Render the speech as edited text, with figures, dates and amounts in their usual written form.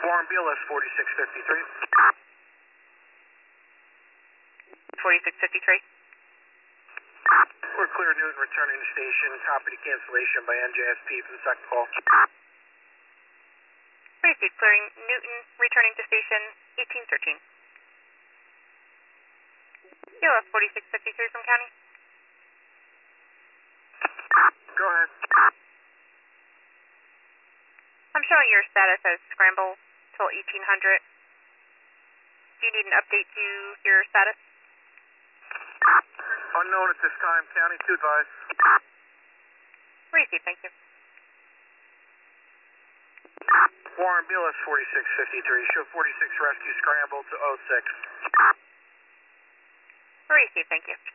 Warren BLS 4653. 4653. We're clear Newton returning to station. Copy to cancellation by NJSP for the second call. Received. Clearing Newton, returning to station 1813. BLS 4653 from County. Go ahead. I'm showing your status as scramble till 1800. Do you need an update to your status? Unknown at this time. County to advise. Received. Thank you. Warren BLS 4653. Show 46 rescue scramble to 06. Received. Thank you.